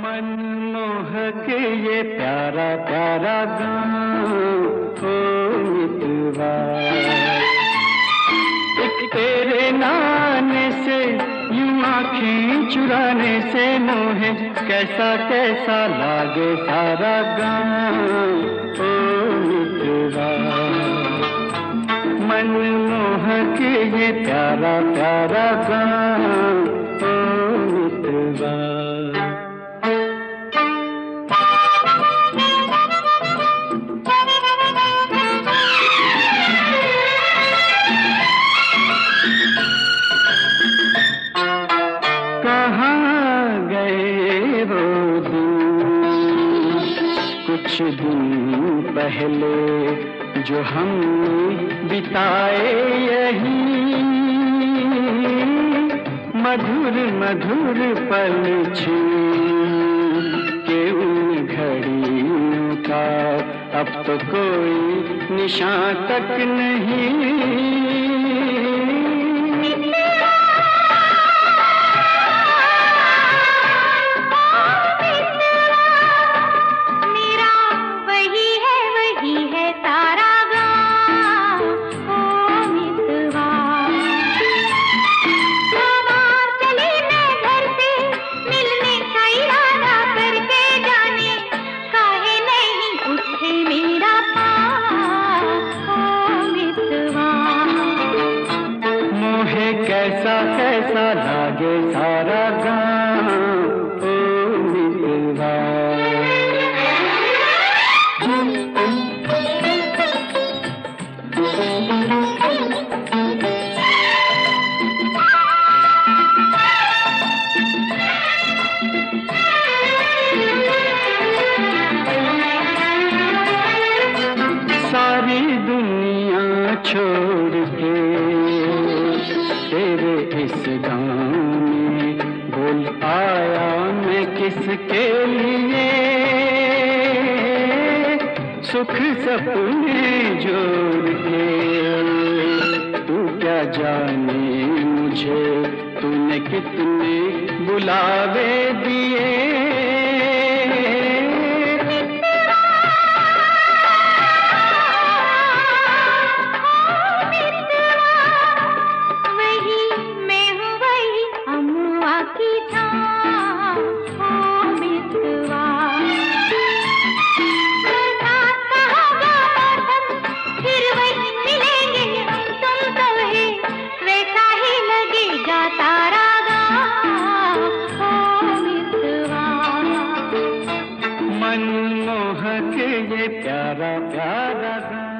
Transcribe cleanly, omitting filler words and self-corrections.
मनमोहक ये प्यारा प्यारा गाँव ओ मितवा, एक तेरे नाने से यूं आँखें चुराने से मोहे कैसा कैसा लागे सारा गाँव ओ मितवा। मनमोहक ये प्यारा प्यारा गाँव ओ मितवा। कहाँ गए वो दिन कुछ दिन पहले जो हमने बिताए यहीं, मधुर मधुर पल छीन के उन घड़ियों का अब तो कोई निशान तक नहीं। कैसा कैसा लागे सारा गाँव ओ मितवा। सारी दुनिया छोड़ के तेरे इस गाँव में बोल आया मैं किसके लिए, सुख सपने जोड़ के तू क्या जाने मुझे तूने कितने बुलावे दिए। मनमोहक ये प्यारा प्यारा गाँव।